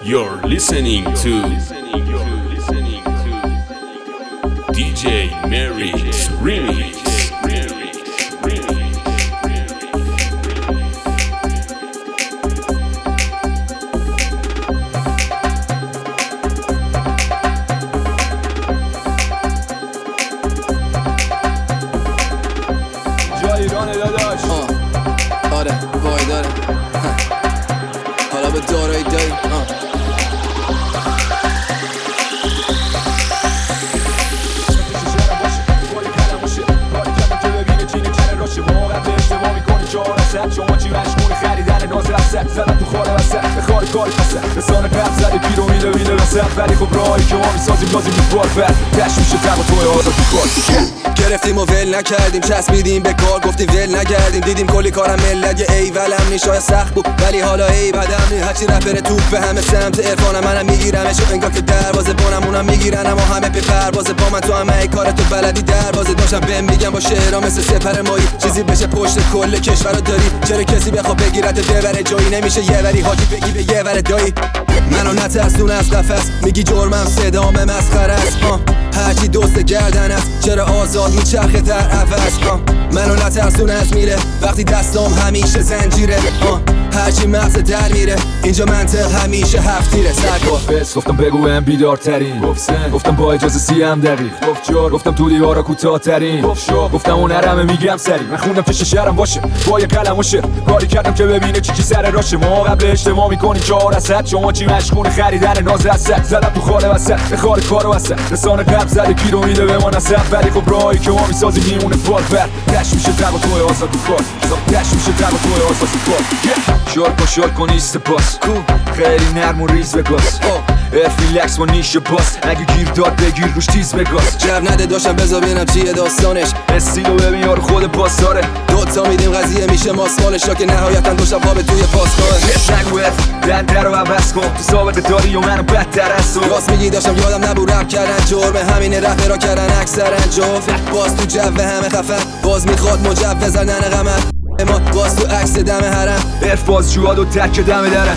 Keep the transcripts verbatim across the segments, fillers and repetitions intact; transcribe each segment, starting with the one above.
You're listening to دی جی Merix Remix. ایرانه داداش. آره وای داره حالا به دارایی داری شما چی مشغول خریدن ناز رسد زدن تو خاله وسط به خار کاری پسه رسانه قبل زده پیرو میده میده وسط ولی خب راهی که ما میسازیم لازم میفار بر دشت میشه تب و توی آزاد میخواد گرفتیم و ول نکردیم چسبیدیم به کار گفتیم ول نگردیم دیدیم کلی کارم ملت یه ایولم نیشای سخت بود ولی حالا ای بدم نی هرچی رپر توپ به همه سمت عرفانم منم میگیرمش انگار که دروازه بانم اونم میگیرن اما همه به پروازه با من تو همه ای کار تو بلدی دروازه داشتم بهم میگم با شعرها مثل سپر مایی چیزی بشه پشت کل کشورو داری چرا کسی بخواد بگیرت ببره جایی نمیشه یه وری حاجی بگی به یه ور دایی منو نترسون از قفس میگی جرمم صدام مسخره است هرچی دوست گردن است چرا آزاد میچرخه در عوض منو نترسون از میره وقتی دستام همیشه زنجیره هرچی مغز در میره اینجا منطق همیشه هفتیره سرکار بس گفتم بگویم بیدارترین گفتم با اجازه سی هم دقیق گفتم تو دیوارا کوتاه‌ترین گفتم اون نرمه میگم سری من خوندم که ششرم باشه با یه قلم و شعر کاری کردم که ببینه چی چی سر راشه ما قبل اجتماع میکنیم چهار از شما چی مشغول خریدن ناز رسد زدم تو خاله وسط به خار کارو وسط رسانه قبل زده پیرو میده به ما نسد ولی خب راهی که ما میسازیم میمونه فال بر دشت میشه در و توی آزاد تو کار دشت میشه در و توی آزاد تو کار شال کن شال کن ایست پاس خیلی نرم و ریز بگاز افیلکس با نیش باس اگه گیر داد بگیر روش تیز بگاز جب نده داشتم بذار ببینم چیه داستانش استیلو ببین یارو خود پاسداره دوتا میدیم قضیه میشه ماسمالش که نهایتا دو شب وابه توی پاسکار نگو دنده رو عوض کن تو سابقه داری و منو بدتر از تو راست میگی داشتم یادم نبود رپ کردن جرمه همینه رپرا کردن اکثرا جفت باز تو جو همه خفن باز میخواد مجوز زدن غمن اما باز تو عکس دم حرم اف باز جواد و تک دم درم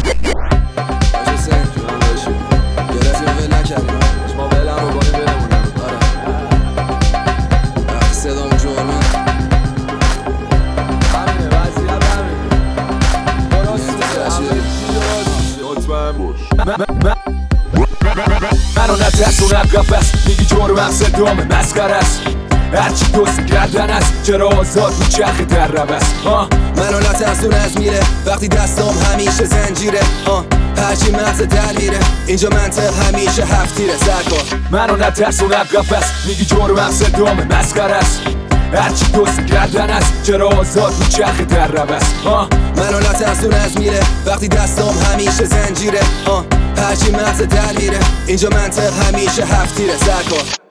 منو نترسون از قفس میگی جرمم صدام مسخره است هرچی دوست گردن است چرا آزاد میچرخه در روست منو نترسون از میره وقتی دستام همیشه زنجیره هرچی مغز در میره اینجا منطق همیشه هفتیره سرکار منو نترسون از قفس میگی جرمم صدام مسخره است هرچی دوست گردن است چرا آزاد میچرخه در روست منو نترسون از میره وقتی دستام همیشه زنجیره هرچی مغز در میره اینجا منطق همیشه هفتیره سرکار